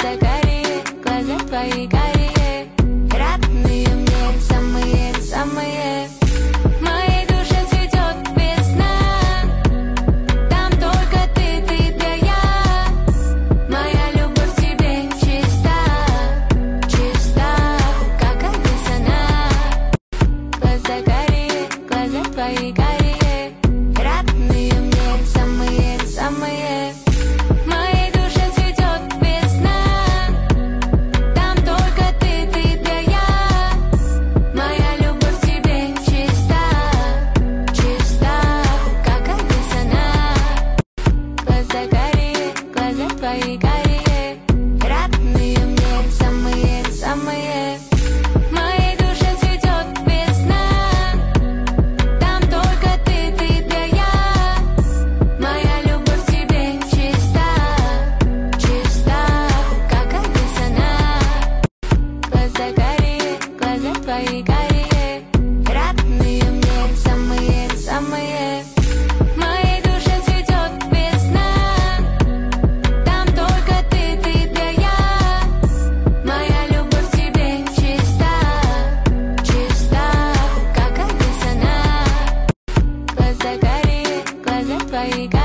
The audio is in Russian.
Глаза карие, глаза твои карие, родные мне, самые-самые. В моей душе цветет весна, там только ты да я. Моя любовь к тебе чиста, чиста, как весна. Глаза карие, глаза твои карие, родные мне, самые-самые. В моей душе цветет весна, там только ты да я. Моя любовь к тебе чиста, чиста, как весна. Глаза карие, глаза твои карие, родные мне, самые-самые. В моей душе цветет весна, там только ты да я. Моя любовь к тебе чиста, чиста, как весна. Глаза карие, глаза твои карие, родные мне, самые-самые. В моей душе цветет весна, там только ты да я. Моя любовь к тебе чиста, чиста, как весна. Глаза карие, глаза твои карие.